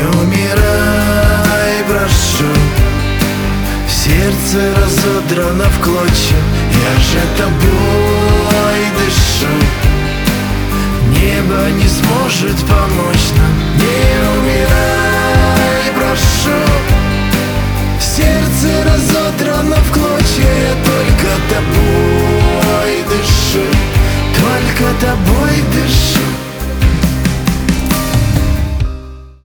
умирай, прошу. Сердце разодрано в клочья, я же тобой дышу. Небо не сможет помочь нам.